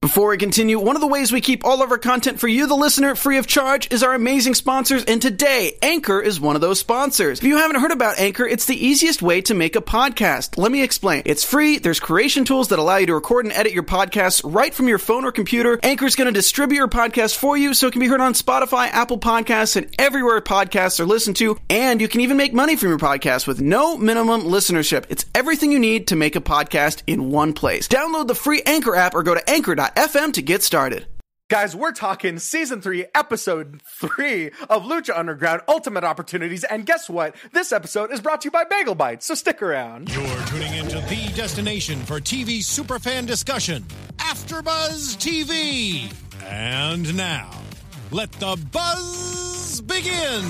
Before we continue, one of the ways we keep all of our content for you, the listener, free of charge is our amazing sponsors, and today, Anchor is one of those sponsors. If you haven't heard about Anchor, it's the easiest way to make a podcast. Let me explain. It's free, there's creation tools that allow you to record and edit your podcasts right from your phone or computer. Anchor's going to distribute your podcast for you so it can be heard on Spotify, Apple Podcasts, and everywhere podcasts are listened to, and you can even make money from your podcast with no minimum listenership. It's everything you need to make a podcast in one place. Download the free Anchor app or go to anchor.fm to get started. Guys, we're talking Season 3, Episode 3 of Lucha Underground Ultimate Opportunities, and guess what? This episode is brought to you by Bagel Bites, so stick around. You're tuning into the destination for TV superfan discussion, AfterBuzz TV. And now, let the buzz begin.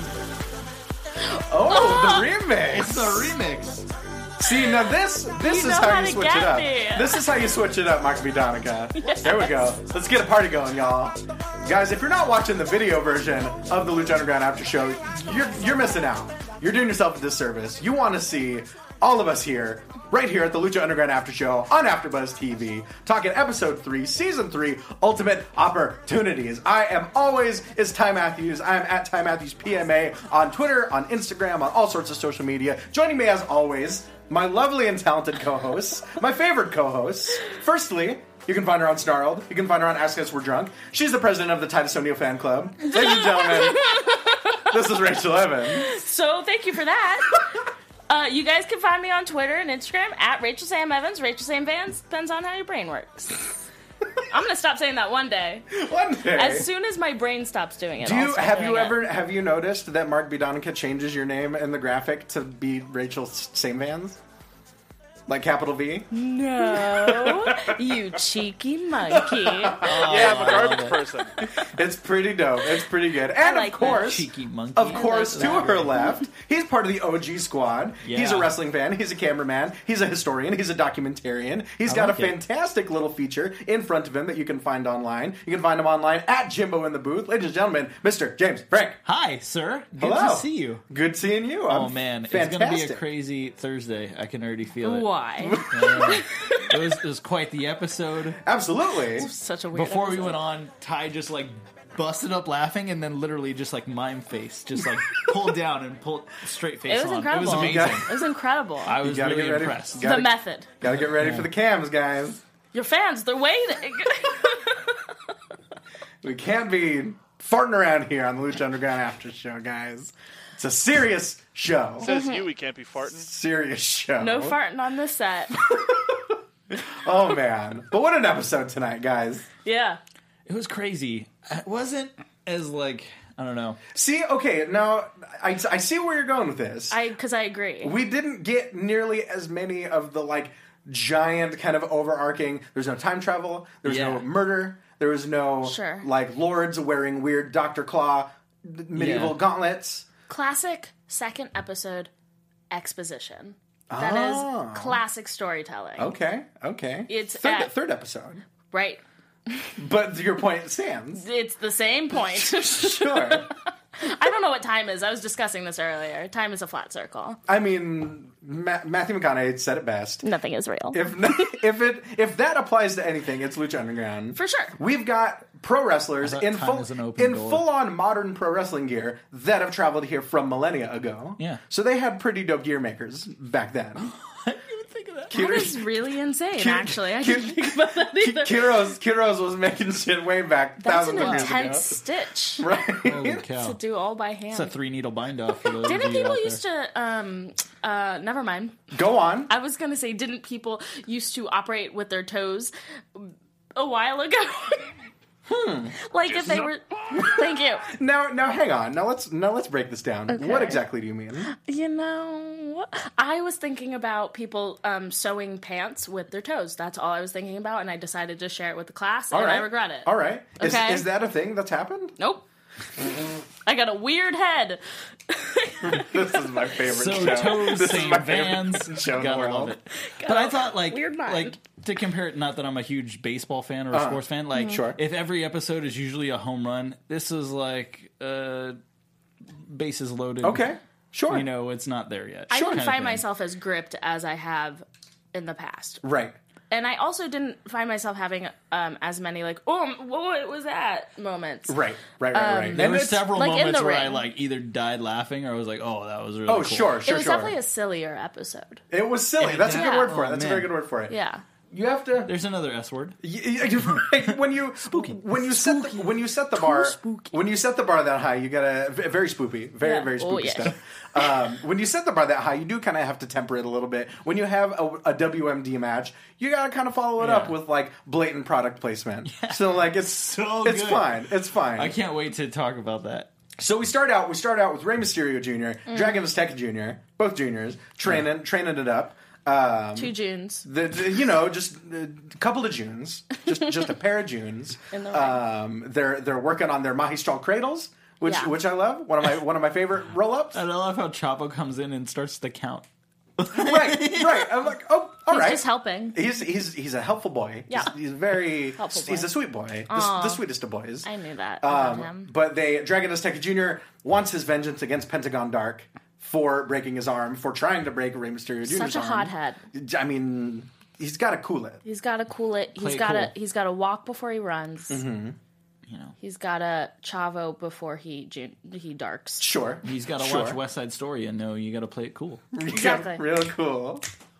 Oh, the remix. It's a remix. See, now this is how you switch it up. This is how you switch it up, Mark B. Donica. Yes. There we go. Let's get a party going, y'all. Guys, if you're not watching the video version of the Lucha Underground After Show, you're missing out. You're doing yourself a disservice. You want to see all of us here, right here at the Lucha Underground After Show on AfterBuzz TV, talking Episode 3, Season 3, Ultimate Opportunities. I am always Ty Matthews. I am at Ty Matthews PMA on Twitter, on Instagram, on all sorts of social media. Joining me as always, my lovely and talented co-hosts, my favorite co-hosts. Firstly, you can find her on Snarled. You can find her on Ask Us We're Drunk. She's the president of the Titus O'Neil fan club. Ladies and gentlemen, this is Rachel Evans. So thank you for that. You guys can find me on Twitter and Instagram at Rachel Sam Evans. Rachel Sam Vans. Depends on how your brain works. I'm gonna stop saying that one day. One day. As soon as my brain stops doing it. Have you noticed that Mark B. Donica changes your name in the graphic to be Rachel Sam Vans? Like capital V? No, you cheeky monkey. Yeah, I'm a garbage person. It's pretty dope. It's pretty good. And like of course, cheeky monkey. Of course, to her left, he's part of the OG squad. Yeah. He's a wrestling fan. He's a cameraman. He's a historian. He's a documentarian. He's got a fantastic little feature in front of him that you can find online. You can find him online at Jimbo in the Booth. Ladies and gentlemen, Mr. James Frank. Hi, sir. Good Hello. to see you. Good seeing you. Oh, man. Fantastic. It's going to be a crazy Thursday. I can already feel it. Why? It was quite the episode. Absolutely. Such a weird Before we episode. went on, Ty just like busted up laughing and then literally just like mime face. Just like pulled down and pulled straight face It was on. incredible. It was amazing. It was incredible. I was gotta really get ready. impressed. Gotta- the method. Gotta get ready for the cams, guys. Your fans, they're waiting. We can't be farting around here on the Lucha Underground After Show, guys. It's a serious show. Says you, we can't be farting. Serious show. No farting on this set. Oh, man. But what an episode tonight, guys. Yeah. It was crazy. It wasn't as like, I don't know. See, okay, now, I see where you're going with this. Because I agree. We didn't get nearly as many of the, like, giant kind of overarching, there's no time travel, there's no murder, there was no, like, lords wearing weird Dr. Claw medieval gauntlets. Classic second episode exposition. That is classic storytelling. Okay. It's third episode. Right. But your point stands. It's the same point. Sure. I don't know what time is. I was discussing this earlier. Time is a flat circle. I mean, Matthew McConaughey said it best. Nothing is real. If that applies to anything, it's Lucha Underground. For sure. We've got pro wrestlers in full on modern pro wrestling gear that have traveled here from millennia ago. Yeah. So they had pretty dope gear makers back then. I didn't even think of that. That is really insane, actually. I didn't think about that either. Kiros was making shit way back That's an thousands of years ago. intense stitch. Right. Holy cow. To do all by hand. It's a 3-needle bind-off for those Didn't of you people out used to, never mind. Go on. I was going to say, didn't people used to operate with their toes a while ago? Like if they were... Thank you. Now hang on. Now let's break this down. Okay. What exactly do you mean? You know, I was thinking about people sewing pants with their toes. That's all I was thinking about, and I decided to share it with the class, and I regret it. All right. Okay. Is that a thing that's happened? Nope. I got a weird head. This is my favorite So show. toes, This is same my Vans. favorite show in the Gotta world. love it. But I thought, like, Weird mind. like to compare it, not that I'm a huge baseball fan or a sports fan, like, Sure. if every episode is usually a home run, this is like bases loaded. Okay. Sure. You know, it's not there yet. I Kind didn't of find thing. myself as gripped as I have in the past. Right. And I also didn't find myself having as many like, oh, what was that moments. Right. There were several like, moments where I like either died laughing or I was like, oh, that was really cool. Sure. It was definitely a sillier episode. It was silly. That's a good word for it. That's a very good word for it. Yeah. You have to. There's another S word. Right. When you set the bar that high, you gotta very spoopy, very spooky stuff. When you set the bar that high, you do kind of have to temper it a little bit. When you have a WMD match, you gotta kind of follow it up with like blatant product placement. Yeah. So like it's good. fine. It's fine. I can't wait to talk about that. So we start out with Rey Mysterio Jr., Dragon Azteca Jr., both juniors, training it up. 2 Junes. Just a couple of Junes, just a pair of Junes. They're working on their Magistral cradles, which I love. One of my favorite roll-ups. And I love how Chavo comes in and starts to count. right. I'm like, oh, all right. He's just helping. He's a helpful boy. Yeah. He's very helpful boy. He's a sweet boy. The sweetest of boys. I knew that about him. But Dragon Azteca Jr. wants his vengeance against Pentagon Dark for breaking his arm, for trying to break Rey Mysterio Jr.'s arm. Such a hothead. I mean, he's got to cool it. He's got to cool it. He's got to walk before he runs. Mm-hmm. He's got to Chavo before he darks. Sure. He's got to watch West Side Story and know you got to play it cool. Exactly. Real cool.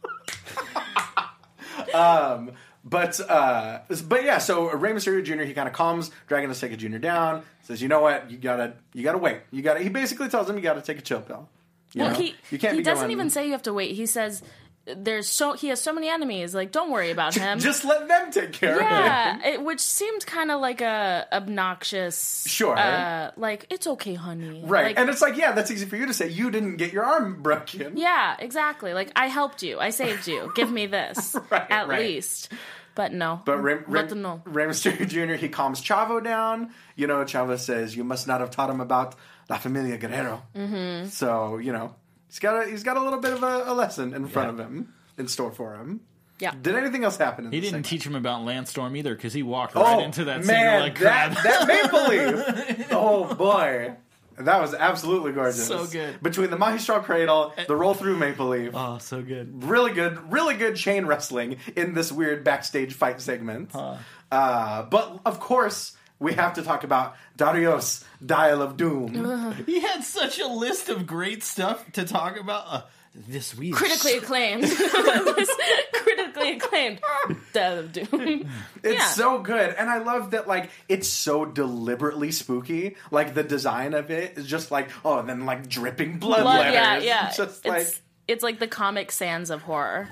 But yeah, so Rey Mysterio Jr., he kind of calms Dragon Azteca Jr. down, says, you know what, you gotta wait. He basically tells him you gotta take a chill pill. You can't he doesn't even say you have to wait. He says he has so many enemies, like, don't worry about him. Just let them take care of him. Yeah, which seemed kind of like a obnoxious... Sure. Like, it's okay, honey. Right, like, and it's like, yeah, that's easy for you to say. You didn't get your arm broken. Yeah, exactly. Like, I helped you. I saved you. Give me this. At least. But no. But Rey Mysterio Jr., he calms Chavo down. Chavo says, you must not have taught him about La Familia Guerrero. Mm-hmm. So, he's got a little bit of a lesson in front of him, in store for him. Yeah. Did anything else happen? He didn't teach him about Landstorm either, because he walked right into that man, that Maple Leaf. Oh boy, that was absolutely gorgeous. So good. Between the Magistral Cradle, the roll through Maple Leaf. Oh, so good. Really good chain wrestling in this weird backstage fight segment. But of course, we have to talk about Dario's Dial of Doom. He had such a list of great stuff to talk about. This week. Critically acclaimed. Critically acclaimed Dial of Doom. It's so good. And I love that, like, it's so deliberately spooky. Like, the design of it is just like, and then, like, dripping blood letters. Yeah. It's just like... It's like the Comic Sans of horror.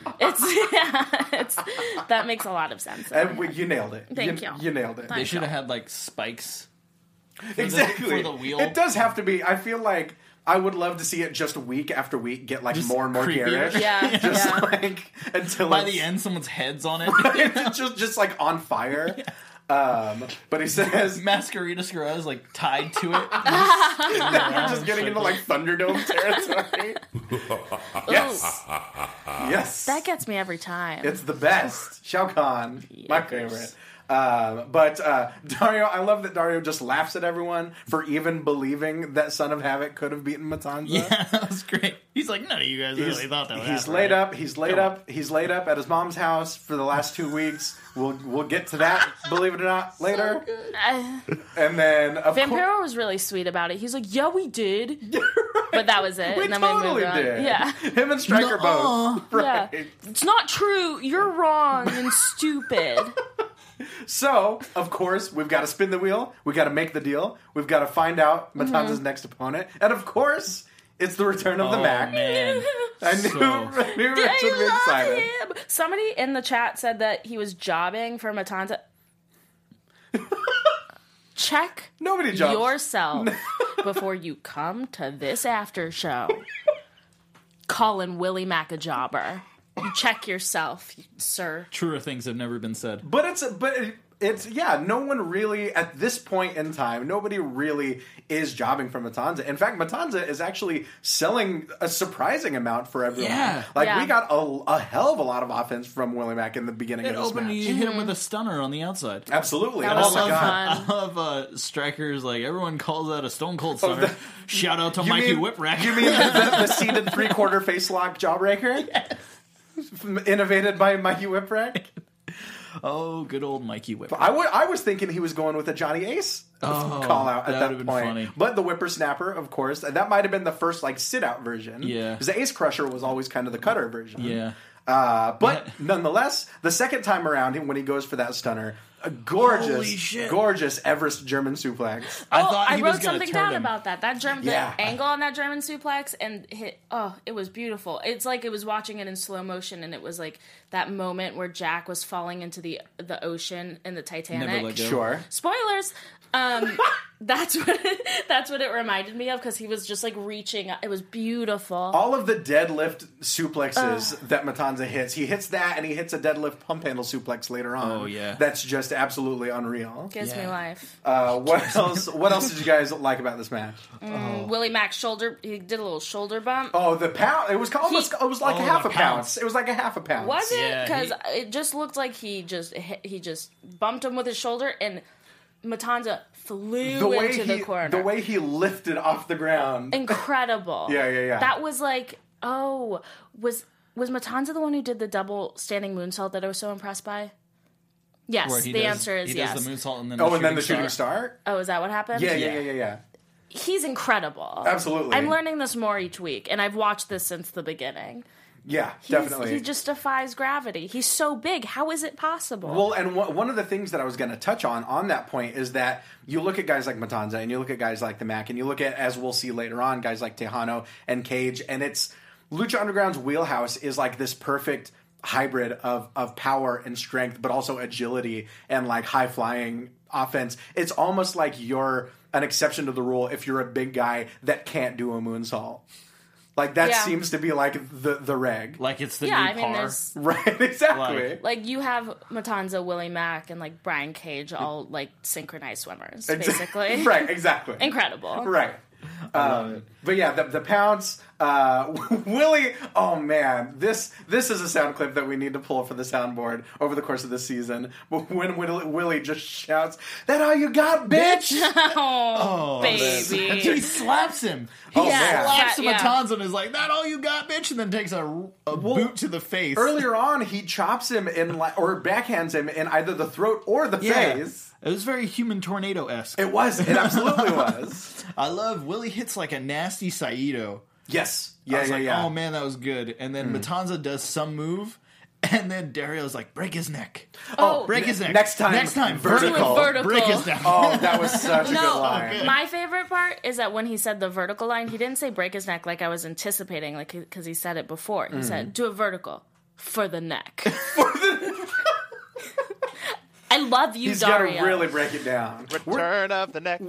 That makes a lot of sense. And you nailed it. Thank you. You nailed it. They should have had, like, spikes. Exactly. For the wheel. It does have to be. I feel like I would love to see it just week after week get, like, just more and more creepier. garish. Yeah. Just, like, until by the end, someone's head's on it. Right? just, like, on fire. Yeah. But he says Masquerita Scarra is like tied to it. We're just getting into like Thunderdome territory. Yes. That gets me every time. It's the best. Shao Kahn, my favorite. But Dario, I love that Dario just laughs at everyone for even believing that Son of Havoc could have beaten Matanza. Yeah, that was great. He's like, none of you guys really thought that would happen. He's laid up. He's laid up at his mom's house for the last 2 weeks. We'll get to that, believe it or not, later. And then Vampiro was really sweet about it. He's like, yeah, we did. Right. But that was it. We totally did. Yeah. Him and Stryker both. Right. Yeah. It's not true. You're wrong and stupid. So, of course, we've got to spin the wheel. We've got to make the deal. We've got to find out Matanza's next opponent. And, of course, it's the return of the Mac. Man. I knew Rich would be excited. Somebody in the chat said that he was jobbing for Matanza. Check yourself before you come to this after show. Calling Willie Mac a jobber. You check yourself, sir. Truer things have never been said. But it's no one really, at this point in time, nobody really is jobbing for Matanza. In fact, Matanza is actually selling a surprising amount for everyone. Yeah. We got a hell of a lot of offense from Willie Mack in the beginning of this match. You hit him with a stunner on the outside. Absolutely. That was so fun. I love Stryker's, like, everyone calls that a Stone Cold Stunner. Shout out to Mikey Whipwreck. You mean the seated 3/4 face lock jawbreaker? Yes. Innovated by Mikey Whipwreck. Oh, good old Mikey Whipwreck. I was thinking he was going with a Johnny Ace call out at that point. Funny. But the Whippersnapper, of course, and that might have been the first sit out version. Yeah. Because the Ace Crusher was always kind of the cutter version. Yeah. But nonetheless, the second time around, when he goes for that stunner, a gorgeous Everest German suplex. I wrote something down about that. The angle on that German suplex and hit. Oh, it was beautiful. It's like it was watching it in slow motion, and it was like that moment where Jack was falling into the ocean in the Titanic. Never let go. Sure. Spoilers. That's what it reminded me of, because he was just reaching. It was beautiful. All of the deadlift suplexes that Matanza hits, he hits that, and he hits a deadlift pump handle suplex later on. Oh yeah, that's just absolutely unreal. Gives me life. What else? What else did you guys like about this match? Willie Mack's shoulder. He did a little shoulder bump. Oh, the pound. It was almost. It was like a half a pound. It was like a half a pound. Was it? Because it just looked like he just bumped him with his shoulder, and Matanza flew into the corner. The way he lifted off the ground. Incredible. Yeah. That was was Matanza the one who did the double standing moonsault that I was so impressed by? Yes, the answer is yes. He does the moonsault and then the shooting star? Oh, is that what happened? Yeah. He's incredible. Absolutely. I'm learning this more each week, and I've watched this since the beginning. Yeah, definitely. He just defies gravity. He's so big. How is it possible? Well, and one of the things that I was going to touch on that point is that you look at guys like Matanza, and you look at guys like the Mac, and you look at, as we'll see later on, guys like Tejano and Cage, and it's Lucha Underground's wheelhouse is like this perfect hybrid of power and strength, but also agility and high flying offense. It's almost like you're an exception to the rule if you're a big guy that can't do a moonsault. Seems to be the reg. It's the new par. Right, exactly. You have Matanza, Willie Mack, and Brian Cage all synchronized swimmers, basically. Right, exactly. Incredible. Right. But yeah, the pounce, Willie. Oh man, this is a sound clip that we need to pull for the soundboard over the course of the season. But when Willie just shouts, "That all you got, bitch!" Oh, baby! He slaps him. He slaps Matanza and is like, "That all you got, bitch!" And then takes a boot to the face. Earlier on, he chops him or backhands him in either the throat or the face. It was very Human Tornado-esque. It was. It absolutely was. I love Willie hits a nasty Saito. Yes. Yeah. Oh man, that was good. And then Matanza does some move, and then Dario's like, break his neck. Break his neck. Next time, vertical. Break his neck. Oh, that was such a good line. Okay. My favorite part is that when he said the vertical line, he didn't say break his neck like I was anticipating, because he said it before. He said, do a vertical for the neck. I love you, Dario. He's got to really break it down. Return of the neck.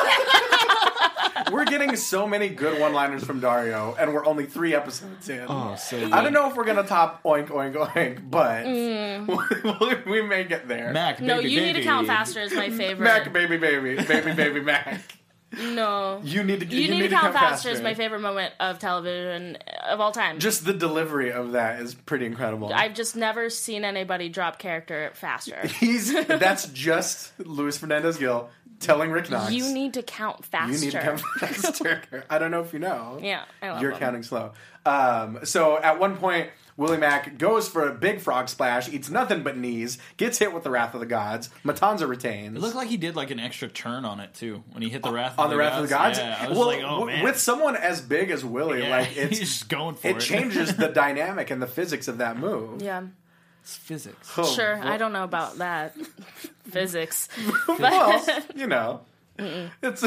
We're getting so many good one-liners from Dario, and we're only 3 episodes in. Oh, so good. I don't know if we're going to top Oink, Oink, Oink, but we may get there. Mac, baby, no, you baby. need to count faster is my favorite. Mac, baby, baby, Mac. No. You need to count faster is my favorite moment of television of all time. Just the delivery of that is pretty incredible. I've just never seen anybody drop character faster. That's just Luis Fernandez-Gil telling Rick Knox. You need to count faster. You need to count faster. I don't know if you know. Yeah, I love You're them. counting slow. So at one point, Willie Mack goes for a big frog splash, eats nothing but knees, gets hit with the Wrath of the Gods. Matanza retains. It looked like he did an extra turn on it too when he hit the Wrath of the Gods. Yeah, I was oh man. With someone as big as Willie, he's just going for it. It changes the dynamic and the physics of that move. Yeah. It's physics. Oh, sure, I don't know about that. Physics. Well, it's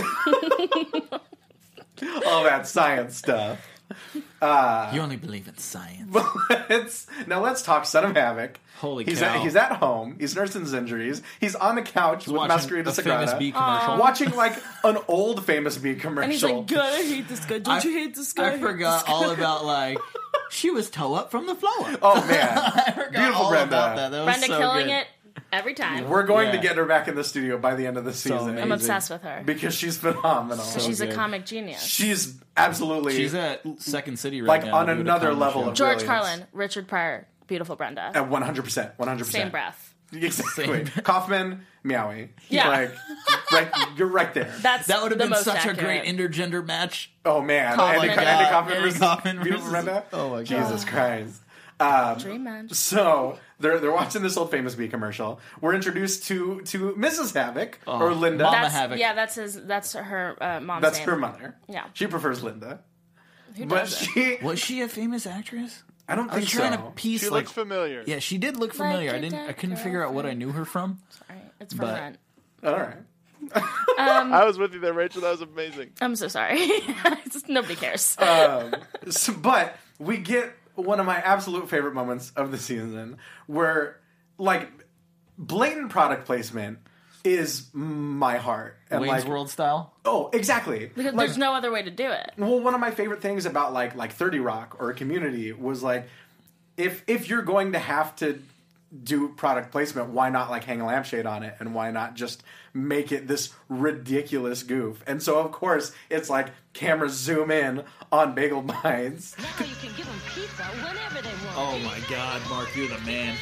all that science stuff. You only believe in science. Now let's talk Son of Havoc. Holy cow. He's at home. He's nursing his injuries. He's on the couch with Masquerade de Sagrada. Famous Bee commercial. Watching an old Famous Bee commercial. And he's like, God, I hate this guy. Don't you hate this guy? I forgot all about she was toe up from the floor. Oh man. I forgot Beautiful all Brenda. about that. That was Brenda so killing good. it every time. We're going to get her back in the studio by the end of the season. amazing. I'm obsessed with her. Because she's phenomenal. She's a comic genius. She's absolutely... She's at Second City right now. On another level of George brilliance. Carlin, Richard Pryor, beautiful Brenda. At 100%. 100%. Same breath. Exactly. Kaufman, Meowie. Yeah. You're right there. That would have been such a great intergender match. Oh, man. Kaufman. Andy Kaufman Andy versus Kaufman Beautiful Brenda? Oh, my God. Jesus Christ. Dream Man. So they're watching this old Famous Bee commercial. We're introduced to Mrs. Havoc or Linda. Mama Havoc. Yeah, that's her mom's That's name. her mother. Yeah. She prefers Linda. Who But doesn't? Was she a famous actress? I don't I was think trying so. to piece She like looks familiar. yeah, she did look familiar. Like I couldn't figure out what I knew her from. Sorry, it's from But- Rent. All right. I was with you there, Rachel. That was amazing. I'm so sorry. Nobody cares. But we get one of my absolute favorite moments of the season where, like, blatant product placement is my heart. And Wayne's like, World style. Oh, exactly. Because Like, there's no other way to do it. well, one of my favorite things about like 30 Rock or Community was like, if you're going to have to do product placement, why not like hang a lampshade on it, and why not just make it this ridiculous goof? And so of course it's like cameras zoom in on Bagel Bites. Now you can give them pizza whenever they want. Oh my God, Mark, you're the man.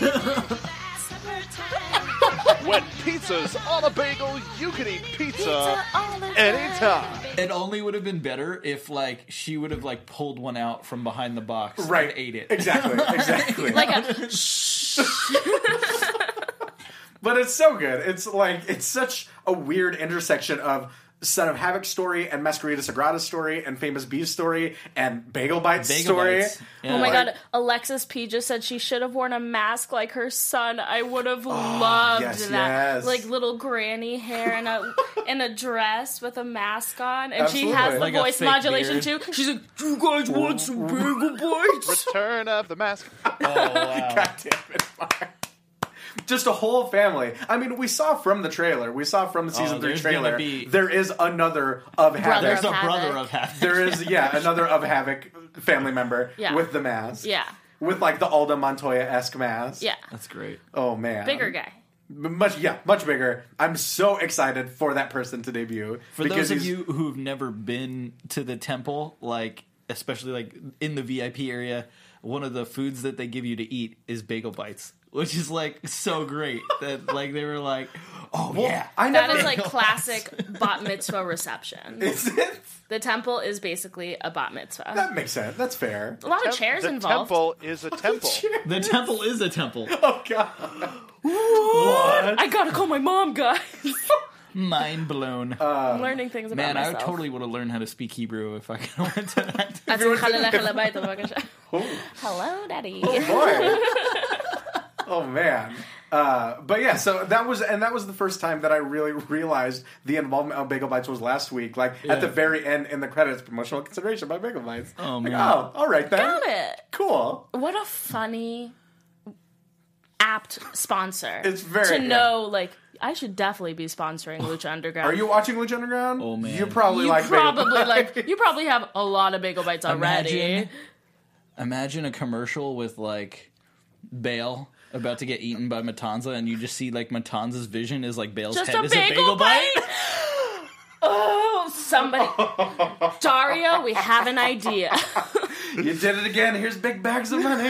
When pizza's on a bagel, you can eat pizza anytime. It only would have been better if like she would have like pulled one out from behind the box Right. and ate it. Exactly. Like a But it's so good. It's like, it's such a weird intersection of Son of Havoc's story and Masquerita Sagrada's story and Famous Bee's story and Bagel Bites' Bagel story. Bites. Yeah. Oh my Like- God, Alexis P just said she should have worn a mask like her son. I would have loved yes, that. yes. Like little granny hair and a dress with a mask on. And Absolutely. she has the Like a voice fake modulation beard. too. She's like, "Do you guys want some bagel bites?" Return of the Mask. Oh wow. God damn it, Mark. Just a whole family. I mean, we saw from the trailer, we saw from the season 3 there's gonna trailer, be- there is another of Havoc. Brother There's a of brother Havoc. of Havoc. There is, another of Havoc family member Yeah. with the mask. Yeah, With like the Alda Montoya-esque mask. yeah. That's great. Oh man. Bigger guy. Much bigger. I'm so excited for that person to debut. For because those of he's- you who've never been to the temple, like especially like in the VIP area, one of the foods that they give you to eat is Bagel Bites, which is like so great that like they were like, oh yeah, I That never is like classic bat mitzvah reception. Is it? The temple is basically a bat mitzvah. That makes sense. That's fair. A lot of chairs The involved. temple is a temple. the temple is a temple. Oh god. I gotta call my mom, guys. Mind blown. I'm learning things about Man, I myself. totally would have learned how to speak Hebrew if I could have went to that. Hello, Daddy. Boy. Oh man. But yeah, so that was the first time that I really realized the involvement of Bagel Bites was last week. Like at the very end in the credits, promotional consideration by Bagel Bites. Oh, Like, man. oh, all right then. Got it. Cool. What a funny, apt sponsor. It's very- to know. Like, I should definitely be sponsoring Lucha Underground. Are you watching Lucha Underground? Oh, man. You probably You like probably Bagel Bites. like. You probably have a lot of Bagel Bites already. Imagine a commercial with like Bale about to get eaten by Matanza, and you just see like Matanza's vision is like Bale's Just head a is bagel bite. Oh, somebody, Dario, we have an idea. You did it again. Here's big bags of money.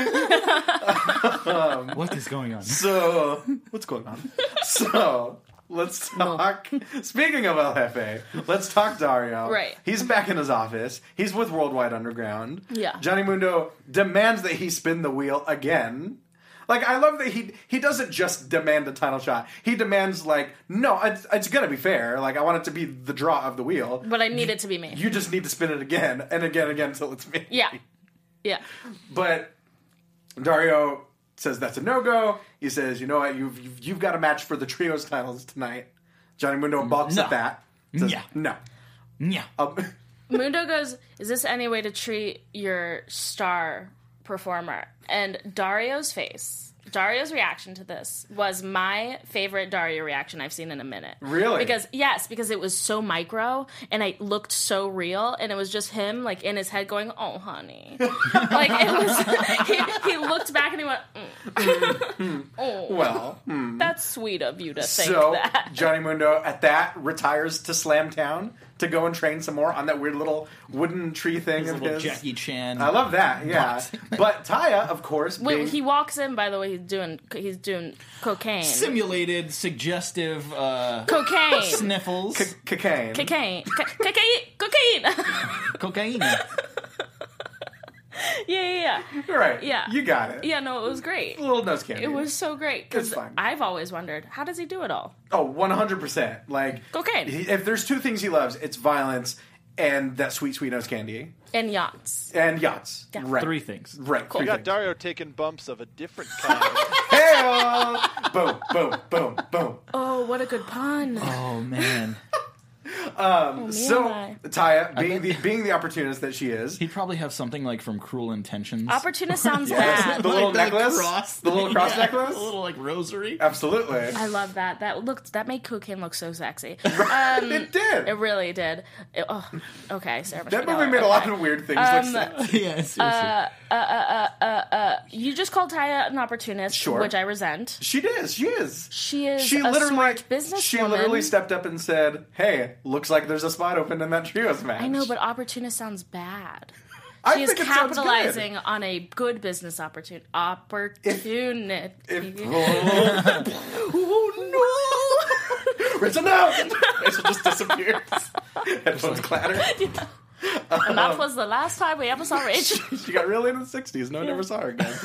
What is going on? So, what's going on? So, let's talk. Speaking of El Jefe, let's talk Dario. Right. He's back in his office. He's with Worldwide Underground. Yeah. Johnny Mundo demands that he spin the wheel again. Like, I love that he doesn't just demand a title shot. He demands, like, no, it's gonna be fair. Like, I want it to be the draw of the wheel. But I need it to be me. You just need to spin it again and again until it's me. Yeah. Yeah. But Dario says that's a no-go. He says, you know what, you've got a match for the trios titles tonight. Johnny Mundo balks at that. Says, Yeah. No. Yeah. Mundo goes, is this any way to treat your star performer? And Dario's reaction to this was my favorite Dario reaction I've seen in a minute. Really? Because it was so micro and it looked so real, and it was just him like in his head going, "Oh, honey," like it was. He looked back and he went, "Oh, Well, that's sweet of you to think so that." Johnny Mundo at that retires to Slam Town to go and train some more on that weird little wooden tree thing His of little his. Jackie Chan. I love that, yeah. boxing. But Taya, of course, Wait, being, he walks in. By the way, he's doing cocaine. Simulated, suggestive Cocaine. sniffles. cocaine. Cocaine. Cocaine. Cocaine. Yeah. Right. Yeah. You got it. Yeah, no, it was great. A little nose candy. It was so great. Because It's fine. I've always wondered, how does he do it all? Oh, 100%. Like, Cocaine. If there's two things he loves, it's violence and that sweet, sweet nose candy. And yachts. And yachts. Yeah. Right. 3 things. Right. We got Dario taking bumps of a different kind. Hey-o! Boom, boom, boom, boom. Oh, what a good pun. Oh man. So, Taya, being the opportunist that she is, He'd probably have something like from Cruel Intentions. Opportunist sounds bad. the little necklace, cross. the little cross necklace, A little like rosary. absolutely. I love that. That made cocaine look so sexy. It did. It really did. Okay, Sarah Michelle That movie Gellar, made a lot okay. of weird things look sexy. Yeah, seriously. You just called Taya an opportunist, Sure. which I resent. She is. She is. She is She a literally, smart businesswoman. she literally stepped up and said, "Hey, looks like there's a spot open in that trios match." I know, but opportunist sounds bad. I She is think it sounds good. capitalizing on a good business opportunity. Oh no! Rachel, no! Rachel just disappears. Headphones clatter. And that was the last time we ever saw Rachel. She got really into the 60s. No one ever saw her again.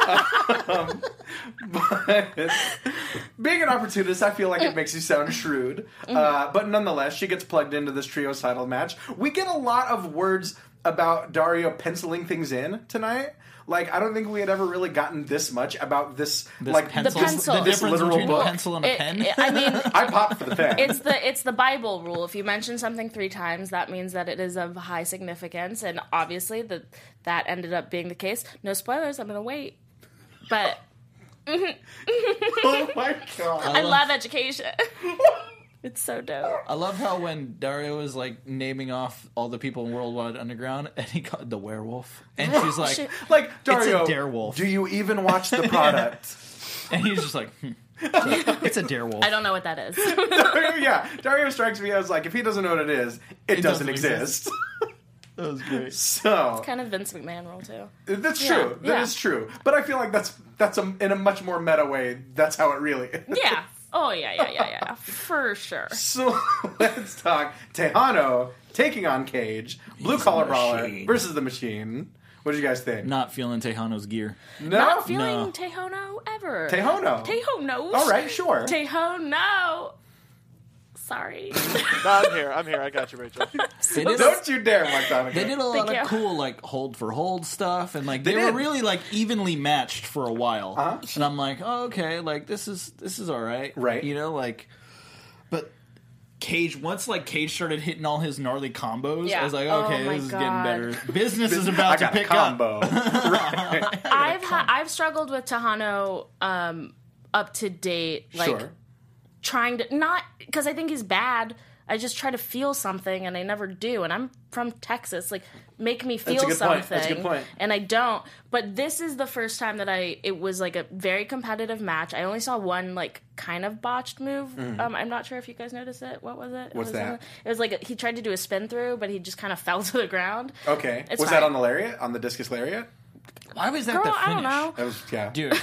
But being an opportunist, I feel like it makes you sound shrewd. But nonetheless, she gets plugged into this trios title match. We get a lot of words about Dario penciling things in tonight. Like, I don't think we had ever really gotten this much about this like pencil. The pencil. The this difference literal between book. a pencil and a pen. I mean, I popped for the pen. it's the Bible rule. If you mention something 3 times, that means that it is of high significance, and obviously that ended up being the case. No spoilers. I'm gonna wait, but Oh my god! I love education. It's so dope. I love how when Dario was like naming off all the people in Worldwide Underground, and he called the werewolf, and she's like, Shit. Like Dario, It's a darewolf. do you even watch the product? and he's just like, it's a darewolf. I don't know what that is. Yeah, Dario strikes me as like, if he doesn't know what it is, it doesn't doesn't exist. That was great. So Kind of Vince McMahon role too. that's Yeah, true. That is yeah. true. But I feel like that's in a much more meta way. That's how it really is. Yeah. Oh yeah. For sure. So let's talk Tejano taking on Cage, Blue Collar Brawler Machine. versus the Machine. What did you guys think? Not feeling Tejano's gear. No, Not feeling No. Tejono ever. Tejono. Tejono. All right, sure. Tejono. Sorry. No, I'm here. I got you, Rachel. They did, Don't you dare, Mark Donegan. they did a lot Thank of you. cool like hold for hold stuff, and like they They were did. really like evenly matched for a while. Uh-huh. And I'm like, oh, okay, like this is all right, Right. You know, like, but Cage once like Cage started hitting all his gnarly combos, Yeah. I was like, Oh okay, my this is God. getting better. Business is I about to got a pick up. combo. I've struggled with Tejano up to date, like Sure. trying to not because I think he's bad. I just try to feel something and I never do. And I'm from Texas, like make me feel That's a good something. point. That's a good point. And I don't. But this is the first time that it was like a very competitive match. I only saw one like kind of botched move. I'm not sure if you guys noticed it. What was it? Mm-hmm. What's that? It was like he tried to do a spin through, but he just kind of fell to the ground. Okay. It's Was fine. that on the lariat? On the discus lariat? Why was that Girl, the finish? I don't know. That was, yeah. Dude,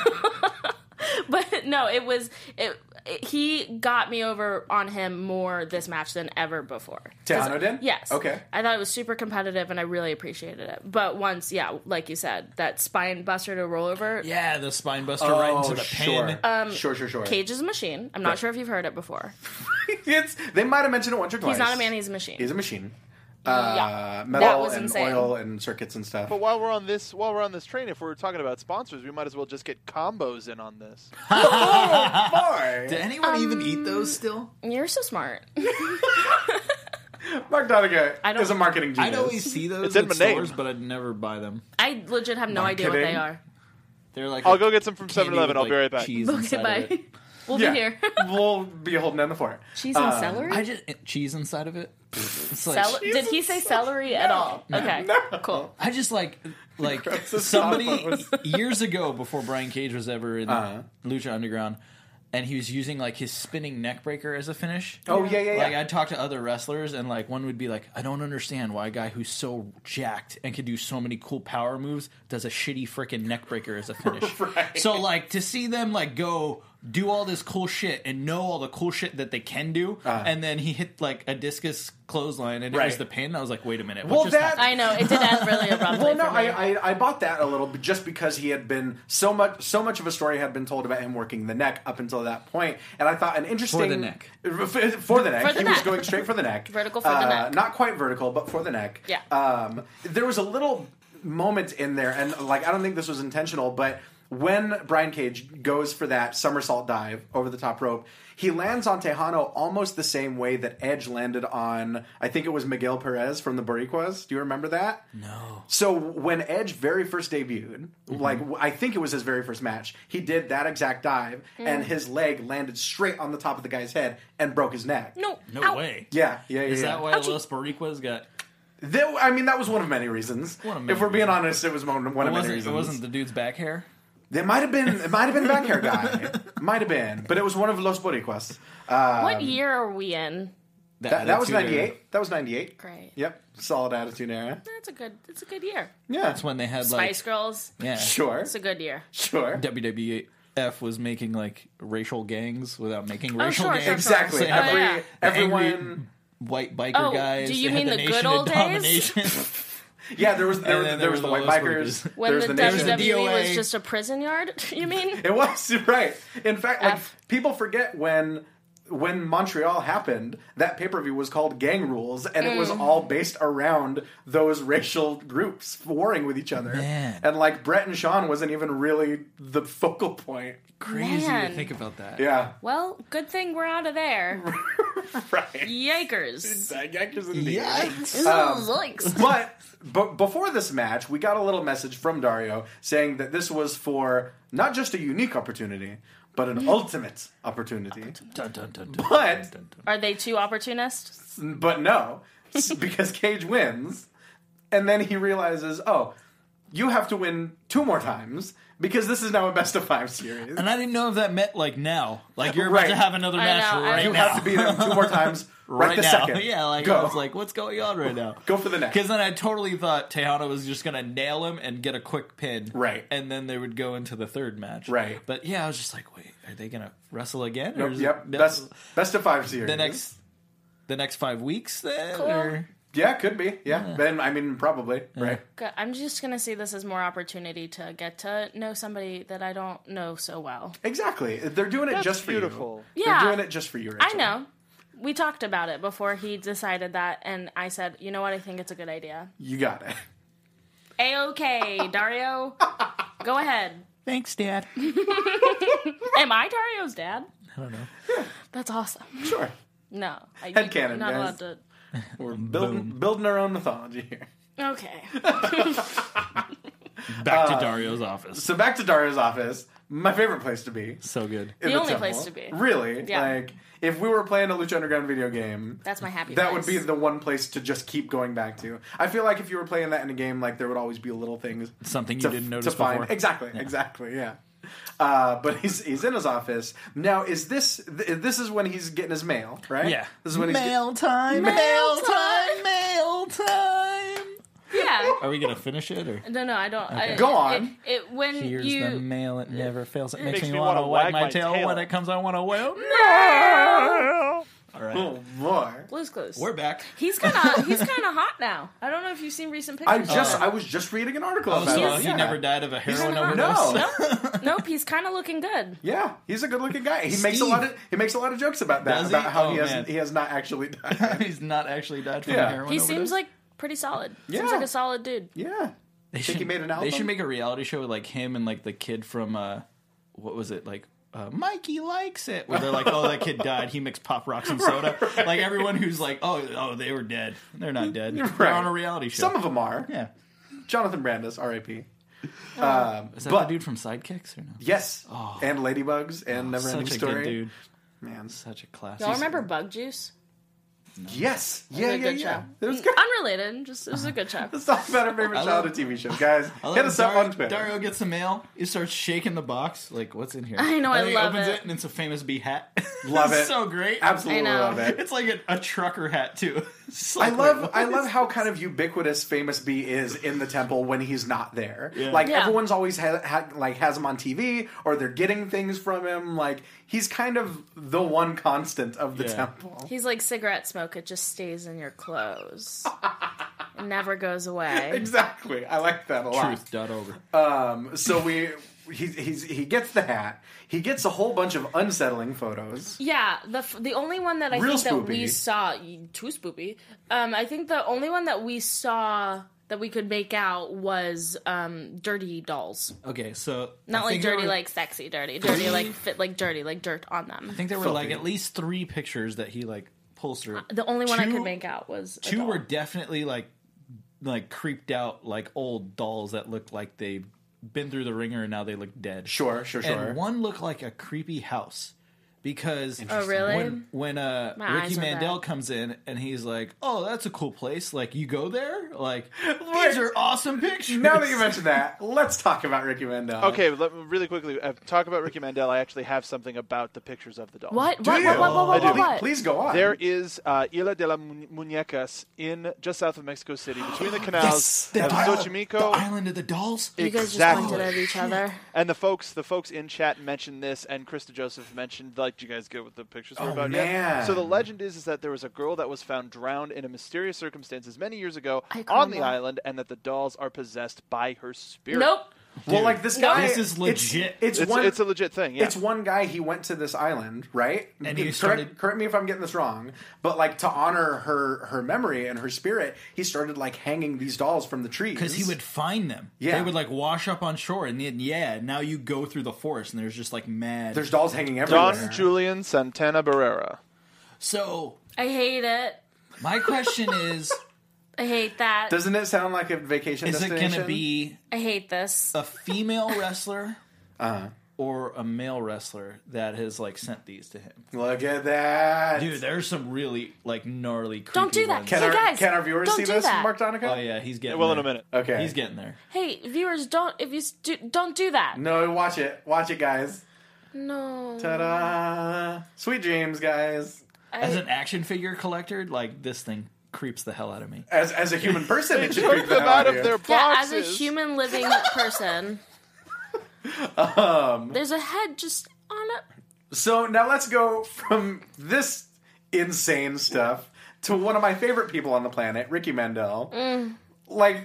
But no, he got me over on him more this match than ever before. Tejano did? Yes. Okay. I thought it was super competitive and I really appreciated it. But once, like you said, that spine buster to roll over, yeah, the spine buster right into the sure. pin. Sure. Cage is a machine. I'm not sure if you've heard it before. They might have mentioned it once or twice. He's not a man, he's a machine. He's a machine. Yeah. That Metal was and insane. oil and circuits and stuff. But while we're on this train, if we're talking about sponsors, we might as well just get combos in on this. Boy! Did anyone even eat those still? You're so smart. Mark Donegan I don't- is a marketing genius. I'd always see those It's in at my name. stores, but I'd never buy them. I legit have no idea what they Marketing? are. They're like I'll go get some from candy 7-Eleven. with, I'll be like, right back. Cheese Okay, inside bye. of it. We'll Yeah. be here. We'll be holding down the fort. Cheese and celery? I just cheese inside of it. It's like Did he say celery at all? Okay, cool. I just like Gross as somebody combos. years ago before Brian Cage was ever in Uh-huh. Lucha Underground, and he was using like his spinning neck breaker as a finish. Oh, yeah. Like I'd talk to other wrestlers, and like one would be like, "I don't understand why a guy who's so jacked and can do so many cool power moves does a shitty freaking neck breaker as a finish." Right. So like to see them like go do all this cool shit and know all the cool shit that they can do, and then he hit like a discus clothesline and it was the pin. I was like, wait a minute. What just happened? I know it did end really abruptly. Well, no, I bought that a little bit just because he had been so much of a story had been told about him working the neck up until that point, and I thought an interesting for the neck. He was going straight for the neck, vertical for the neck, not quite vertical, but for the neck. Yeah. There was a little moment in there, and like I don't think this was intentional, but when Brian Cage goes for that somersault dive over the top rope, he lands on Tejano almost the same way that Edge landed on, I think it was Miguel Perez from the Boricuas. Do you remember that? No. So when Edge very first debuted, like I think it was his very first match, he did that exact dive, and his leg landed straight on the top of the guy's head and broke his neck. No way. Yeah. Is that why Los Boricuas got... that was one of many reasons. If we're being honest, it was one of many reasons. It wasn't the dude's back hair? It might have been the back hair guy. Might have been. But it was one of Los Boricuas. What year are we in? That was 98. That was 98. Great. Yep. Solid Attitude Era. It's a good year. Yeah. That's when they had Spice Girls. Yeah. Sure. It's a good year. Sure. WWF was making like racial gangs without making racial gangs. Exactly. So everyone... Angry white biker guys. Do you mean the good old days? Yeah, there was the white bikers. When the WWE DOA. was just a prison yard, you mean? It was, right. In fact, like people forget when Montreal happened, that pay-per-view was called Gang Rules, and it was all based around those racial groups warring with each other. Man. And like Brett and Sean wasn't even really the focal point. Crazy to think about that. Yeah. Well, good thing we're out of there. Right. Yikers. Yikers indeed. Yikes. But before this match, we got a little message from Dario saying that this was for not just a unique opportunity, but an ultimate opportunity. Dun, dun, dun, dun, But are they too opportunists? But no, because Cage wins, and then he realizes, oh, you have to win 2 more times because this is now a best-of-5 series. And I didn't know if that meant like now, like you're about to have another match right you now. You have to beat him 2 more times right this now. second. Yeah, like Go. I was like, what's going on right now? Go for the neck. Because then I totally thought Tejano was just going to nail him and get a quick pin. Right. And then they would go into the third match. Right. But yeah, I was just like, wait, are they going to wrestle again? Nope, yep. Best-of-5 series. The next 5 weeks then? Cool. Or? Yeah, could be. Yeah. Then, I mean, probably. Yeah. Right. I'm just going to see this as more opportunity to get to know somebody that I don't know so well. Exactly. They're doing it just for you. Yeah. They're doing it just for you, Rachel. I know. We talked about it before he decided that, and I said, you know what, I think it's a good idea. You got it. A-okay, Dario. Go ahead. Thanks, Dad. Am I Dario's dad? I don't know. That's awesome. Sure. No. Headcanon, not guys. allowed to... We're building our own mythology here. Okay. Back to Dario's office. So back to Dario's office. My favorite place to be. So good. The only place to be. Really? Yeah. Like, if we were playing a Lucha Underground video game... That's my happy That place. would be the one place to just keep going back to. I feel like if you were playing that in a game, like, there would always be little things... Something you didn't notice before. Exactly, yeah. But he's in his office. Now, this is when he's getting his mail, right? Yeah. This is when Mail time. Yeah. Are we going to finish it? Or? No, I don't. Okay. Go on. When Here's you... the mail. It never fails. It makes makes me me want to wanna wag wag my my tail. tail. When it comes, I want to wail. No! All right. Oh, boy. Blue's Clues. We're back. He's kind of hot now. I don't know if you've seen recent pictures. I was just reading an article Oh, about so it. he never died of a heroin kinda overdose? No. Nope, he's kind of looking good. Yeah, he's a good-looking guy. He makes a lot of jokes about that. Does he? About how Oh, he has not actually died. He's not actually died from a Yeah. heroin He overdose? seems like pretty solid. Yeah. Seems like a solid dude. Yeah. They Think he made an album? They should make a reality show with like him and like the kid from what was it like? Mikey Likes It, where they're like, oh, that kid died. He mixed Pop Rocks and soda. Right. Like everyone who's like, oh, they were dead. They're not dead. They're on a reality show. Some of them are. Yeah. Jonathan Brandis, R.I.P. Is that the dude from Sidekicks or no? Yes. Oh. And Ladybugs and Neverending Such a Story. good dude. Man, Such a class. Y'all remember Bug Juice? No. Yes. Yeah. Show. It was good. Unrelated. It was a good show. Let's talk about our favorite childhood TV shows, guys. Hit us up on Twitter. Dario gets the mail. He starts shaking the box. Like, what's in here? I know, and I he love opens it. And it's a Famous Bee hat. Love it. So great. Absolutely I know. love it. It's like a trucker hat, too. I love how kind of ubiquitous Famous B is in the temple when he's not there. Yeah. Like everyone's always has him on TV, or they're getting things from him. Like he's kind of the one constant of the temple. He's like cigarette smoke; it just stays in your clothes. It never goes away. Exactly, I like that a lot. Truth.org. So he gets the hat. He gets a whole bunch of unsettling photos. Yeah, the only one that I think that we saw, too spoopy. I think the only one that we saw that we could make out was dirty dolls. Okay, so not like dirty, like sexy dirty, like fit, like dirty, like dirt on them. I think there were like at least 3 pictures that he like pulls through. The only one I could make out was 2 were definitely like creeped out, like old dolls that looked like they been through the ringer and now they look dead. Sure. And one looked like a creepy house because really? when Ricky Mandel comes in and he's like, "Oh, that's a cool place. Like you go there. Like these are awesome pictures." Now that you mentioned that, let's talk about Ricky Mandel. Okay, really quickly, talk about Ricky Mandel. I actually have something about the pictures of the dolls. What? Please go on. There is Isla de las Muñecas just south of Mexico City, between the canals of Xochimilco. The island of the dolls. You guys just pointed at each other. And the folks in chat mentioned this, and Krista Joseph mentioned, like, did you guys get what the pictures were about? Man. Yeah. So the legend is that there was a girl that was found drowned in a mysterious circumstances many years ago on the island, and that the dolls are possessed by her spirit. Nope. Dude, well, like this guy, this is legit. It's a legit thing. Yeah. It's one guy. He went to this island, right? And he correct me if I'm getting this wrong, but like to honor her memory and her spirit, he started like hanging these dolls from the trees because he would find them. Yeah, they would like wash up on shore, and then now you go through the forest, and there's just like mad. There's dolls hanging everywhere. Don Julian Santana Barrera. So I hate it. My question is. I hate that. Doesn't it sound like a vacation destination? Is it going to be... I hate this. A female wrestler or a male wrestler that has, like, sent these to him? Look at that. Dude, there's some really, like, gnarly, creepy Don't do that. ones. Can our viewers see this, Mark Donica? Oh, yeah, he's getting there. in a minute. Okay. He's getting there. Hey, viewers, don't do that. No, watch it. Watch it, guys. No. Ta-da. Sweet dreams, guys. As an action figure collector, like, this thing creeps the hell out of me. As a human person, it should took creep the them hell out of of you. their boxes. Yeah, as a human living person. There's a head just on it. So now let's go from this insane stuff to one of my favorite people on the planet, Ricky Mandel. Like,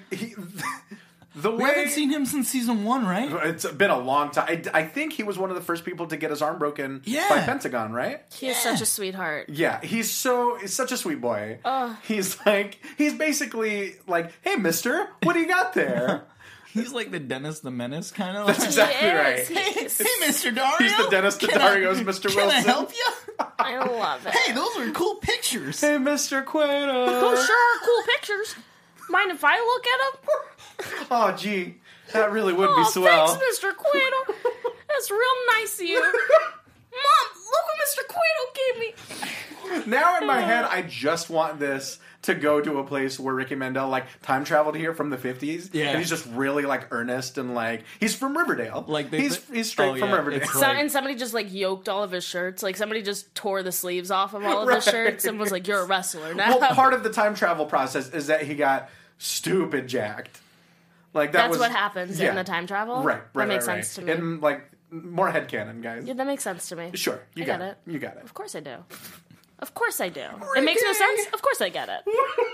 we haven't seen him since season 1, right? It's been a long time. I think he was one of the first people to get his arm broken by Pentagon, right? He is such a sweetheart. Yeah, he's such a sweet boy. He's basically like, "Hey, mister, what do you got there?" He's like the Dennis the Menace kind of. That's exactly right. Hey, Mr. Dario. He's the Dennis to Dario's Mr. Wilson. Can I help you? I love it. Hey, those are cool pictures. Hey, Mr. Cueto. Those sure are cool pictures. Mind if I look at them? Oh, gee. That really would be swell. Thanks, Mr. Cueto. That's real nice of you. Mom, look what Mr. Cueto gave me. Now in my head, I just want this to go to a place where Ricky Mandel, like, time traveled here from the 50s. Yeah. And he's just really, like, earnest and, like, he's from Riverdale. Like he's straight from Riverdale. And somebody just, like, yoked all of his shirts. Like, somebody just tore the sleeves off of all of his shirts and was like, "You're a wrestler now." Well, part of the time travel process is that he got stupid jacked. Like, That's what happens in the time travel? Right. That makes sense to me. And, like, more headcanon, guys. Yeah, that makes sense to me. Sure. You got it. You got it. Of course I do. Of course I do. It makes no sense? Of course I get it.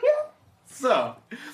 So,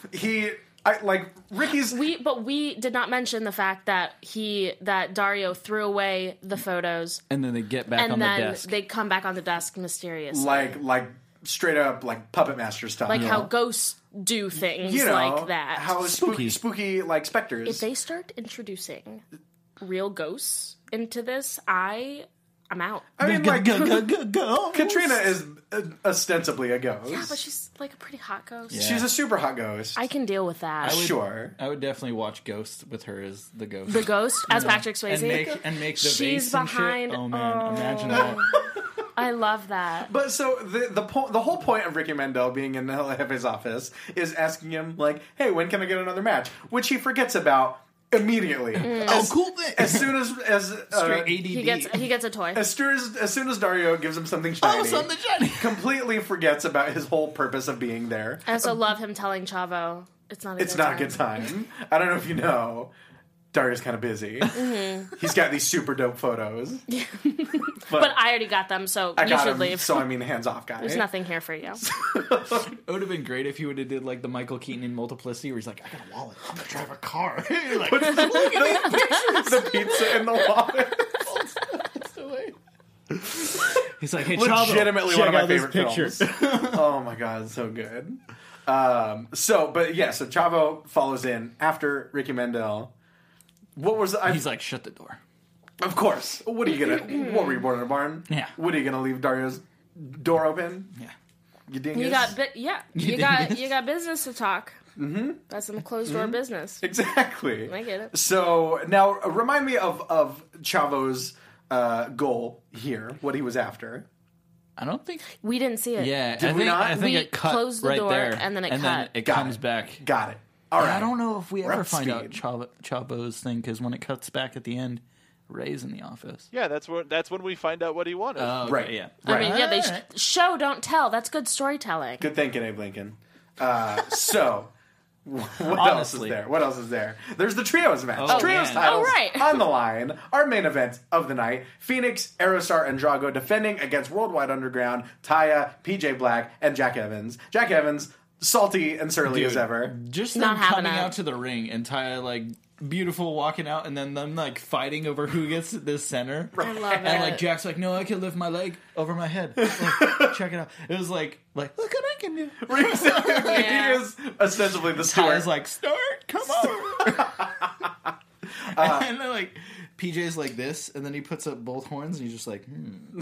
Ricky's... But we did not mention the fact that Dario threw away the photos. And then they get back on the desk. And then they come back on the desk mysteriously. Like straight up, like, Puppet Master stuff. Like how ghosts do things like that. How spooky, like, specters. If they start introducing real ghosts into this, I'm out. I mean, like, Katrina is ostensibly a ghost. Yeah, but she's like a pretty hot ghost. Yeah. She's a super hot ghost. I can deal with that. I would definitely watch Ghost with her as the ghost. The ghost as Patrick Swayze. And make the she's vase behind. And shit. Oh man, imagine that. I love that. But so the whole point of Ricky Mandel being in his office is asking him, like, "Hey, when can I get another match?" Which he forgets about Immediately. Oh, cool thing. As soon as straight ADD. He gets a toy. As soon as Dario gives him something shiny, something shiny. completely forgets about his whole purpose of being there. I also love him telling Chavo it's not a good time. I don't know if you know, Dario's kind of busy. Mm-hmm. He's got these super dope photos. But I already got them, so you should leave. So I mean, hands off, guy. There's nothing here for you. It would have been great if he would have did like the Michael Keaton in Multiplicity, where he's like, "I got a wallet. I'm gonna drive a car." Like, the pizza in the wallet. He's like, "Hey, legitimately Chavo, one of my check favorite out this films. Oh my god, so good. So Chavo follows in after Ricky Mandel. What was he's like, "Shut the door." Of course. What are you gonna? What were you born in a barn? Yeah. What are you gonna leave Dario's door open? Yeah. You dingus? You got business to talk. Mm-hmm. That's some closed door business. Exactly. I get it. So now remind me of Chavo's goal here. What he was after. I don't think we didn't see it. Yeah, Did we not? I think it cut closed the right door there, and then it cut. Then it comes back. Got it. All right. I don't know if we We're ever up find out speed. Chavo's thing, because when it cuts back at the end, Ray's in the office. Yeah, that's when we find out what he wanted. Okay, Right. Yeah. I mean, yeah, they All right. show, don't tell. That's good storytelling. Good thinking, Abe Lincoln. So, what else is there? What else is there? There's the trios match. Oh, Trios man. titles Oh, right. on the line. Our main event of the night: Phoenix, Aerostar, and Drago defending against Worldwide Underground, Taya, PJ Black, and Jack Evans. Jack Evans, salty and surly Dude, as ever. Just Not them having coming it. out to the ring and Taya like beautiful walking out, and then them like fighting over who gets this center. I love it. And like Jack's like, "No, I can lift my leg over my head. Like, check it out." It was like look what I can do. Yeah. He is ostensibly the Stuart. Taya's like, "Start, come over." And then like PJ's like this, and then he puts up both horns, and he's just like,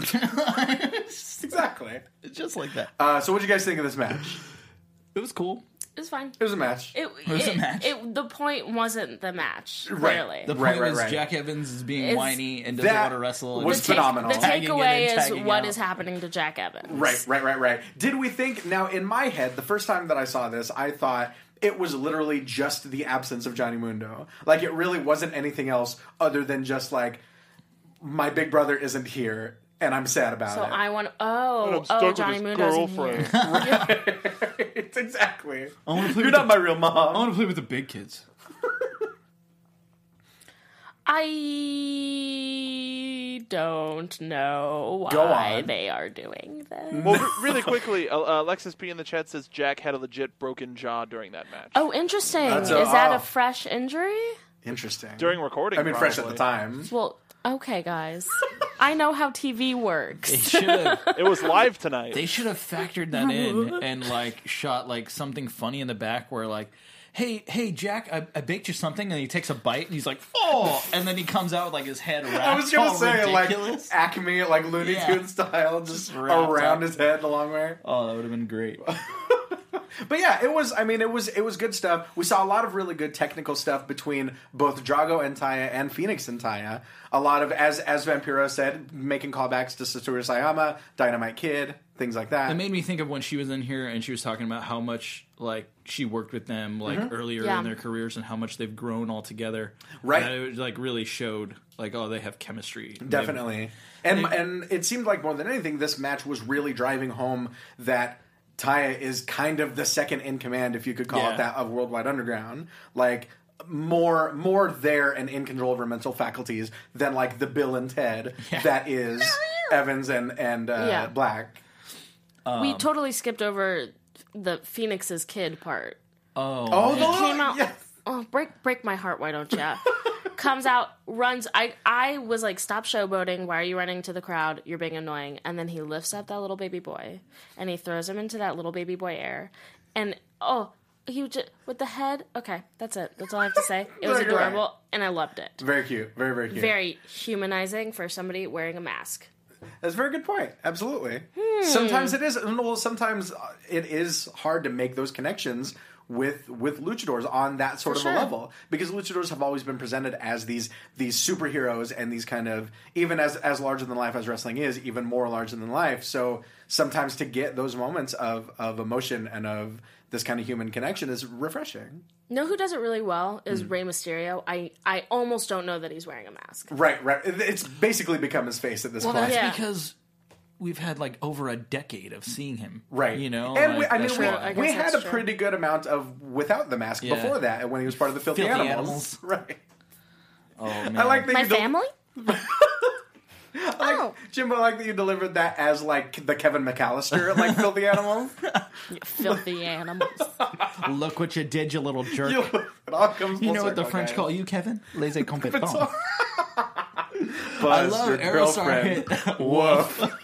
Exactly. It's just like that. So, what do you guys think of this match? It was cool. It was fine. It was a match. It was a match. The point wasn't the match, Right. clearly. The point was right. Jack Evans is being It's- whiny and doesn't that want to wrestle. and was just phenomenal. The tagging in takeaway and is tagging what out. is happening to Jack Evans. Right. Did we think, now in my head, the first time that I saw this, I thought it was literally just the absence of Johnny Mundo. Like, it really wasn't anything else other than just like, my big brother isn't here, and I'm sad about So it. I want. I'm stuck with Johnny his Mundo's in girlfriend. here. It's exactly. I want to play You're with not my real I mom. want to play with the big kids. I don't know Go why on. they are doing this. Well, really quickly, Alexis P in the chat says Jack had a legit broken jaw during that match. Oh, interesting. That's Is that oh. a fresh injury? Interesting. During recording, I mean, fresh at probably. the time. Well, okay, guys. I know how TV They works. should have. It was live tonight. They should have factored that in and like shot like something funny in the back where like, hey Jack, I baked you something, and he takes a bite and he's like, oh, and then he comes out with like his head wrapped. I was gonna all say, ridiculous. like, Acme, like Looney Yeah. Tunes style, just wrapped around up. his head the long way. Oh, that would have been great. But yeah, it was. I mean, it was good stuff. We saw a lot of really good technical stuff between both Drago and Taya and Phoenix and Taya. A lot of, as Vampiro said, making callbacks to Satoru Sayama, Dynamite Kid, things like that. It made me think of when she was in here and she was talking about how much like she worked with them like earlier Yeah. in their careers and how much they've grown all together. Right. And it like really showed like, oh, they have chemistry. Definitely. And it seemed like more than anything, this match was really driving home that Taya is kind of the second in command, if you could call Yeah. it that, of Worldwide Underground. Like, more there and in control of her mental faculties than like the Bill and Ted that is Evans and Yeah. Black. We totally skipped over the Phoenix's kid part. Oh, He came out. yes. Oh, break my heart, why don't ya? Comes out, runs. I was like, stop showboating. Why are you running to the crowd? You're being annoying. And then he lifts up that little baby boy and he throws him into that little baby boy air. And he just with the head. Okay, that's it. That's all I have to say. It was No, you're right. adorable and I loved it. Very cute. Very, very cute. Very humanizing for somebody wearing a mask. That's a very good point. Absolutely. Sometimes it is. Well, sometimes it is hard to make those connections with luchadors on that sort of a level, because luchadors have always been presented as these superheroes and these kind of, even as larger than life as wrestling is, even more larger than life. So sometimes to get those moments of emotion and of this kind of human connection is refreshing. You know who does it really well is Rey Mysterio. I almost don't know that he's wearing a mask. Right. It's basically become his face at this point. Well, that's because we've had like over a decade of seeing him. Right. You know? And like, we had a pretty good amount of without the mask before that, when he was part of the Filthy Animals. Right. Oh, man. I like that My family? Jimbo, I like that you delivered that as like the Kevin McAllister, like Filthy Animals. You filthy animals. Look what you did, you little jerk. It all comes you know what the French call you, Kevin? Les incompetents. I love Aerostar hit. Woof.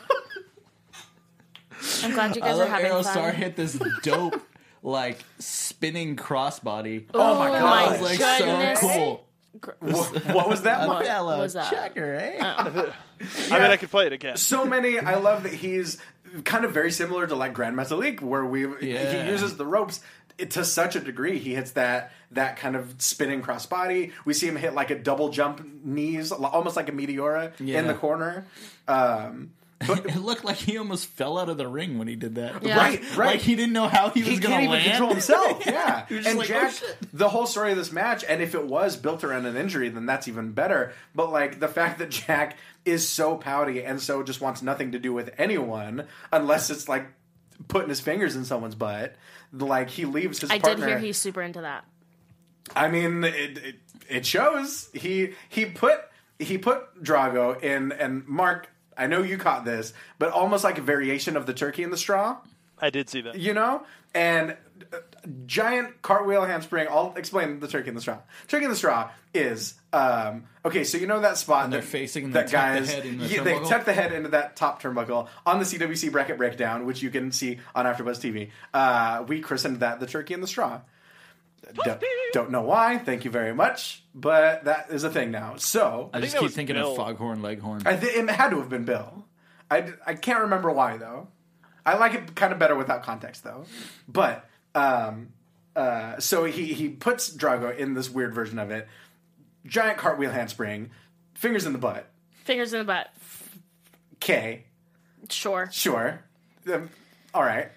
I'm glad you guys are having fun. Aerostar hit this dope, like, spinning crossbody. Oh my god. That was like so cool. What was that? What was that? Checker, eh? I mean, I could play it again. So many. I love that he's kind of very similar to like Grand Metalik, where he uses the ropes to such a degree. He hits that kind of spinning crossbody. We see him hit like a double jump knees, almost like a Meteora in the corner. But it looked like he almost fell out of the ring when he did that. Yeah. Right. Like he didn't know how he was going to land. He can't even control himself. Yeah. And like, Jack, the whole story of this match, and if it was built around an injury, then that's even better. But like the fact that Jack is so pouty and so just wants nothing to do with anyone, unless it's like putting his fingers in someone's butt, like he leaves his partner. I did hear he's super into that. I mean, it shows. He put Drago in, and Mark, I know you caught this, but almost like a variation of the turkey in the straw. I did see that. You know? And giant cartwheel handspring. I'll explain the turkey in the straw. Turkey in the straw is, okay, so you know that spot and they're facing that guys, the head in the they tuck the head into that top turnbuckle on the CWC bracket breakdown, which you can see on AfterBuzz TV. We christened that the turkey in the straw. Don't know why. Thank you very much. But that is a thing now. So I just keep thinking of Foghorn Leghorn. It had to have been Bill. I can't remember why though. I like it kind of better without context though. But so he puts Drago in this weird version of it. Giant cartwheel handspring, fingers in the butt. Fingers in the butt. Okay. Sure. All right.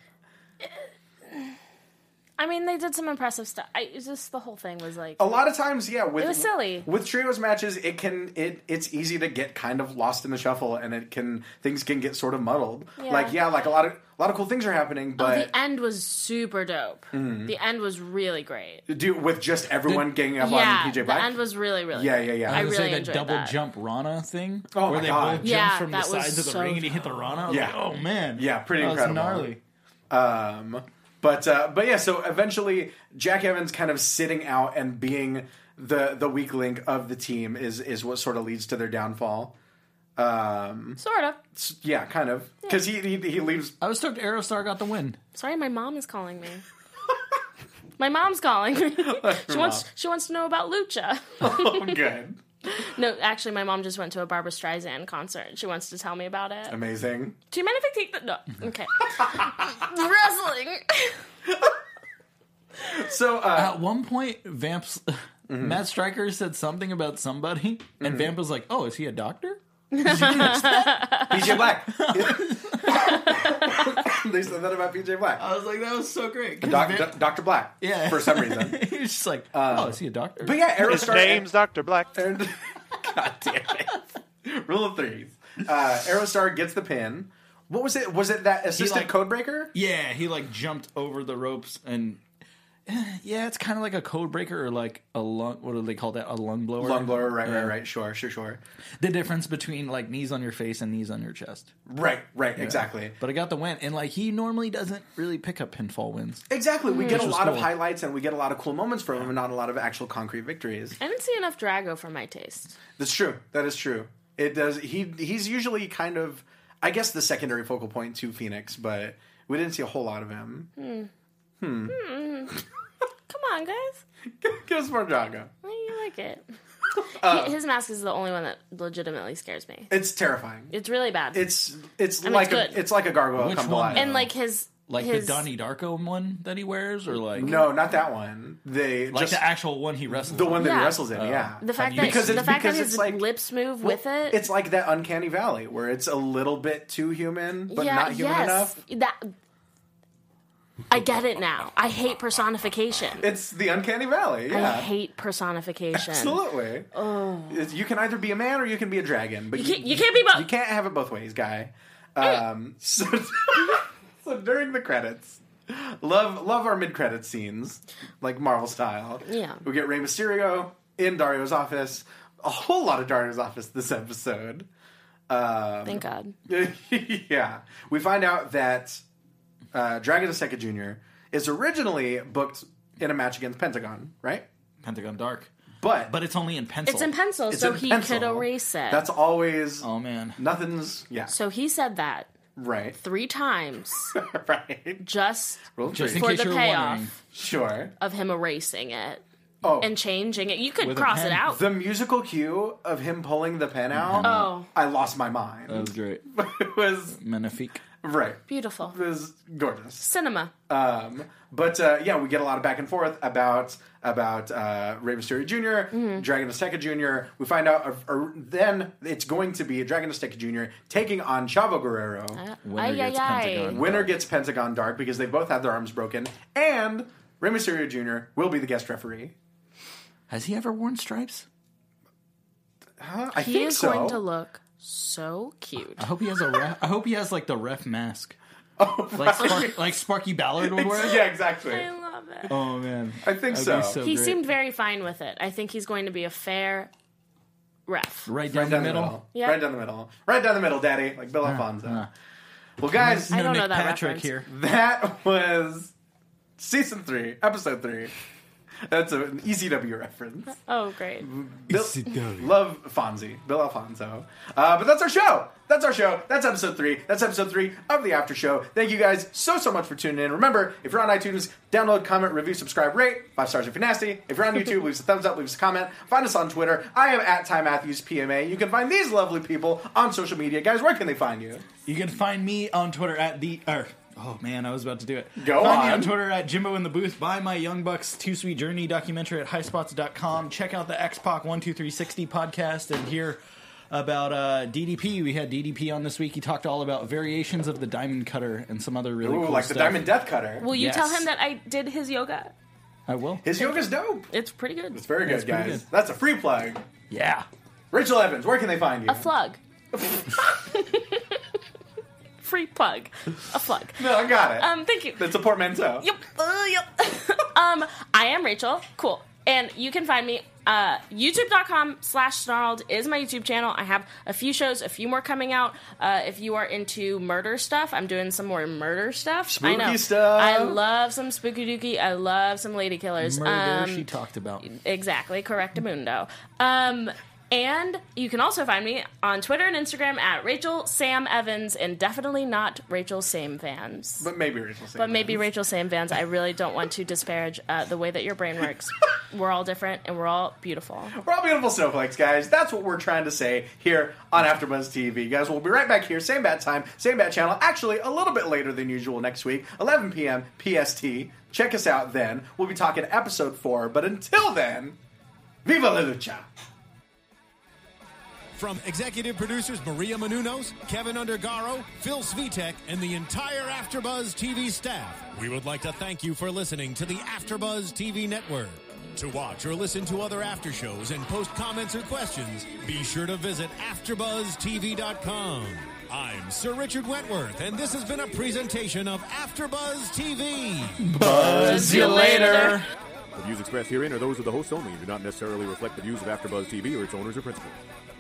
I mean, they did some impressive stuff. The whole thing was like a lot of times, yeah. It was silly. With trios matches, it's easy to get kind of lost in the shuffle, and things can get sort of muddled. Yeah. Like a lot of cool things are happening, but the end was super dope. Mm-hmm. The end was really great. With just everyone ganging up on PJ Black. The end was really, really good. Yeah. I really enjoyed double that. jump Rana thing. Oh where my god! Both jumped from the sides of the ring and he hit the Rana. Like, oh man, yeah, pretty incredible. Gnarly. But yeah, so eventually Jack Evans kind of sitting out and being the weak link of the team is what sort of leads to their downfall. Sort of. Yeah, kind of. Because he leaves. I was stoked Aerostar got the win. Sorry, my mom is calling me. My mom's calling me. She wants to know about Lucha. Oh, good. No, actually, my mom just went to a Barbra Streisand concert. She wants to tell me about it. Amazing. Do you mind if I take the... No. Okay. Wrestling. So, at one point, Vamp's... Matt Stryker said something about somebody, and Vamp was like, oh, is he a doctor? Did you catch that? PJ Black. They said that about PJ Black. I was like, that was so great. Dr. Black. Yeah. For some reason. He was just like, oh, is he a doctor? But yeah, His name's Dr. Black. And, God damn it. Rule of threes. Aerostar gets the pin. What was it? Was it that assistant codebreaker? Yeah, he like jumped over the ropes and... Yeah, it's kind of like a code breaker or like a lung. What do they call that? A lung blower. Lung blower, right. Sure. The difference between like knees on your face and knees on your chest. Right, exactly. But I got the win, and like he normally doesn't really pick up pinfall wins. Exactly, we get a lot of highlights and we get a lot of cool moments from him, and not a lot of actual concrete victories. I didn't see enough Drago for my taste. That's true. That is true. It does. He's usually kind of, I guess, the secondary focal point to Phoenix, but we didn't see a whole lot of him. Come on, guys. Give us more Drago. You like it. His mask is the only one that legitimately scares me. It's terrifying. It's really bad. It's like a gargoyle come to life. And like his Like the Donnie Darko one that he wears, or like no, not that one. They like just the actual one he wrestles. The one that he wrestles in, yeah. The fact that his lips move with it. It's like that Uncanny Valley where it's a little bit too human, but not human enough. I get it now. I hate personification. It's the Uncanny Valley, yeah. I hate personification. Absolutely. Oh. You can either be a man or you can be a dragon. But you can't be both. You can't have it both ways, guy. So during the credits, love our mid-credit scenes, like Marvel style. Yeah. We get Rey Mysterio in Dario's office. A whole lot of Dario's office this episode. Thank God. Yeah. We find out that Dragon Azteca Jr. is originally booked in a match against Pentagon, right? Pentagon Dark. But it's only in pencil. It's in pencil, so he could erase it. That's always... Oh, man. Nothing's... Yeah. So he said that. Right. 3 times. Right. Just in for case the payoff. Wondering. Sure. Of him erasing it. Oh. And changing it. You could cross it out. The musical cue of him pulling the pen out. Oh. I lost my mind. That was great. It was... Magnifique. Right. Beautiful. It was gorgeous. Cinema. But we get a lot of back and forth about Rey Mysterio Jr., Dragon Azteca Jr. We find out then it's going to be Dragon Azteca Jr. taking on Chavo Guerrero. Winner gets Pentagon Dark because they both have their arms broken, and Rey Mysterio Jr. will be the guest referee. Has he ever worn stripes? I think so. He is going to look so cute. I hope he has I hope he has like the ref mask. Oh, like Sparky Ballard would wear it? Yeah, exactly. I love it. Oh, man. I think so. He seemed very fine with it. I think he's going to be a fair ref. Right down the middle? Yep. Right down the middle. Right down the middle, Daddy. Like Bill Alfonso. Well, guys. I don't know Nick that Patrick reference. here. That was Season 3, Episode 3. That's an ECW reference. Oh, great. Love Fonzie. Bill Alfonso. But that's our show. That's Episode 3. That's Episode 3 of the After Show. Thank you guys so much for tuning in. Remember, if you're on iTunes, download, comment, review, subscribe, rate. 5 stars if you're nasty. If you're on YouTube, leave us a thumbs up, leave us a comment. Find us on Twitter. I am at Ty Matthews PMA. You can find these lovely people on social media. Guys, where can they find you? You can find me on Twitter at oh man, I was about to do it. Go Find on. me on Twitter at Jimbo in the Booth. Buy my Young Bucks 2 Sweet Journey documentary at highspots.com. Check out the X-Pac 12360 podcast and hear about DDP. We had DDP on this week. He talked all about variations of the Diamond Cutter and some other really cool like stuff. the Diamond Death Cutter. Will you tell him that I did his yoga? I will. His yoga's dope. It's pretty good. It's very good, It's pretty guys. good. That's a free plug. Yeah. Rachel Evans, where can they find you? A plug. Free plug. A plug. No, I got it. Thank you. It's a portmanteau. Yep. I am Rachel. Cool. And you can find me, youtube.com/snarled is my YouTube channel. I have a few shows, a few more coming out. If you are into murder stuff, I'm doing some more murder stuff. Spooky I know. stuff. I love some spooky dooky. I love some lady killers. Murder she talked about. Exactly. Correctamundo. And you can also find me on Twitter and Instagram at Rachel Sam Evans, and definitely not Rachel Same Vans. But maybe Rachel Same Vans. Maybe Rachel Same Vans. I really don't want to disparage the way that your brain works. We're all different, and we're all beautiful. We're all beautiful snowflakes, guys. That's what we're trying to say here on AfterBuzz TV. Guys, we'll be right back here. Same bat time, same bat channel. Actually, a little bit later than usual next week, 11 p.m. PST. Check us out then. We'll be talking episode 4. But until then, Viva la Lucha! From executive producers Maria Menounos, Kevin Undergaro, Phil Svitek, and the entire AfterBuzz TV staff, we would like to thank you for listening to the AfterBuzz TV network. To watch or listen to other after shows and post comments or questions, be sure to visit AfterBuzzTV.com. I'm Sir Richard Wentworth, and this has been a presentation of AfterBuzz TV. Buzz you later. The views expressed herein are those of the hosts only and do not necessarily reflect the views of AfterBuzz TV or its owners or principals.